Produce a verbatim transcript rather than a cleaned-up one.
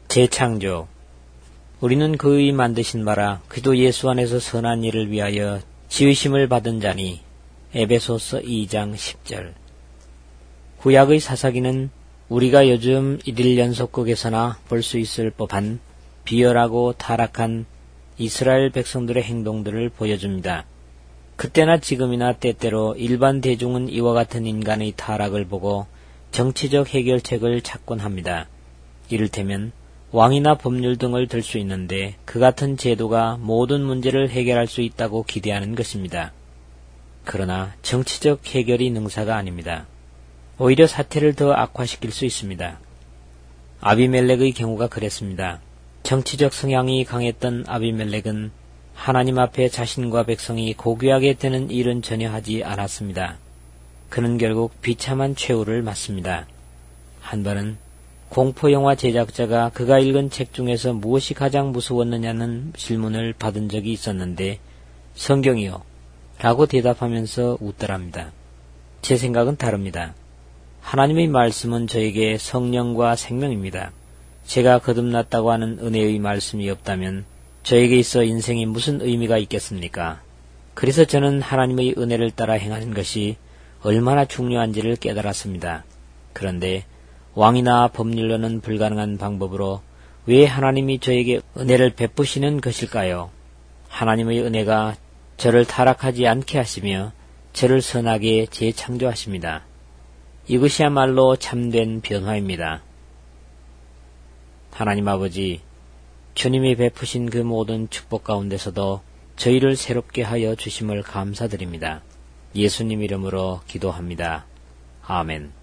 재창조. 우리는 그의 만드신 바라 그도 예수 안에서 선한 일을 위하여 지으심을 받은 자니. 에베소서 이 장 십 절. 구약의 사사기는 우리가 요즘 일일 연속극에서나 볼 수 있을 법한 비열하고 타락한 이스라엘 백성들의 행동들을 보여줍니다. 그때나 지금이나 때때로 일반 대중은 이와 같은 인간의 타락을 보고 정치적 해결책을 찾곤 합니다. 이를테면 왕이나 법률 등을 들 수 있는데 그 같은 제도가 모든 문제를 해결할 수 있다고 기대하는 것입니다. 그러나 정치적 해결이 능사가 아닙니다. 오히려 사태를 더 악화시킬 수 있습니다. 아비멜렉의 경우가 그랬습니다. 정치적 성향이 강했던 아비멜렉은 하나님 앞에 자신과 백성이 고귀하게 되는 일은 전혀 하지 않았습니다. 그는 결국 비참한 최후를 맞습니다. 한 번은 공포영화 제작자가 그가 읽은 책 중에서 무엇이 가장 무서웠느냐는 질문을 받은 적이 있었는데 성경이요 라고 대답하면서 웃더랍니다. 제 생각은 다릅니다. 하나님의 말씀은 저에게 성령과 생명입니다. 제가 거듭났다고 하는 은혜의 말씀이 없다면 저에게 있어 인생이 무슨 의미가 있겠습니까? 그래서 저는 하나님의 은혜를 따라 행하는 것이 얼마나 중요한지를 깨달았습니다. 그런데 왕이나 법률로는 불가능한 방법으로 왜 하나님이 저에게 은혜를 베푸시는 것일까요? 하나님의 은혜가 저를 타락하지 않게 하시며 저를 선하게 재창조하십니다. 이것이야말로 참된 변화입니다. 하나님 아버지, 주님이 베푸신 그 모든 축복 가운데서도 저희를 새롭게 하여 주심을 감사드립니다. 예수님 이름으로 기도합니다. 아멘.